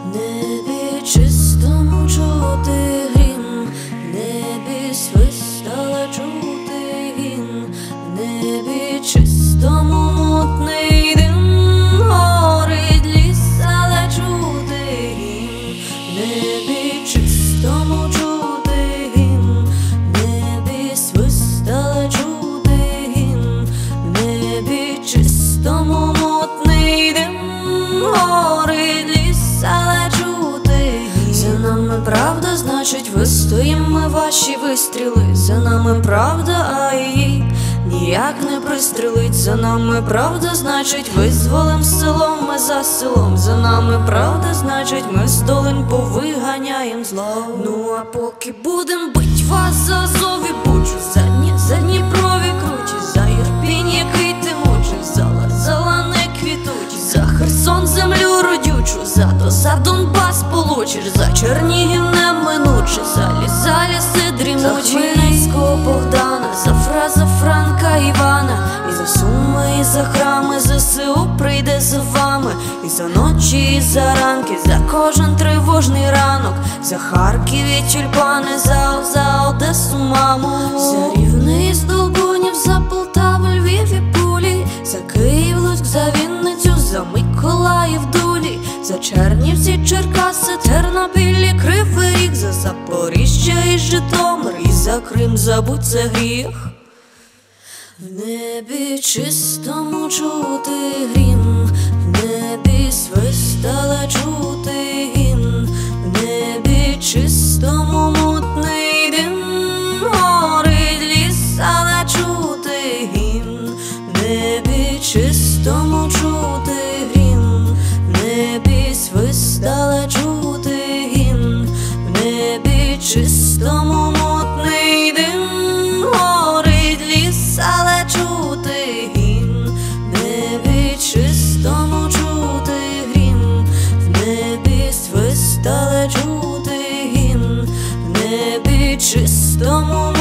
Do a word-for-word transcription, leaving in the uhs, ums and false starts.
небі чистому чути грім, в небі свист, але чути гімн, в небі чистому мутний дим, горить ліс, але чути гімн, в небі чистому чути гімн, в небі свист, але чути гімн, в небі чистому мутний дим, горить ліс, але чути гімн. За нами правда, значить вистоїм ми ваші вистріли. За нами правда, а її ніяк не пристрелить. За нами правда, значить визволим селом ми за селом. За нами правда, значить ми з долин повиганяєм зло. Ну а поки будем бить вас за Азов і Бучу, за Дні, за Дніпрові кручі, за Ірпінь, який ти мучив, за Лазала не квітучі, за Херсон землю родючу, за то за Донбас получиш, за Чернігів неминуче, за ліс, за ліси дрімучі, за Хмельницького Богдана, за Фраза Франка Івана, і за Суми, і за храми ЗСУ прийде за вами, і за ночі, і за ранки, за кожен тривожний ранок, за Харків і тюльпани, за, за Одесу маму, за Рівне і Здолбунів, за Полтаву, Львів і Пулі, за Київ, Луцьк, за Вінницю, за Миколаїв, Дулі, за Чернівці, Черкаси, Тернопіль, Кривий Ріг, за Запоріжжя і Житомир, і за Крим забудь, це гріх. В небі чистому чути грім, в небі свист, але чути гімн, в небі чистому мутний дим, горить ліс, але чути гімн, в небі чистому чути грім, в небі свист, але чути гімн, в небі чистому мутний дим, горить ліс, але чути гімн, в небі чистому чути грім, в небі свист, але чути гімн, в небі чистому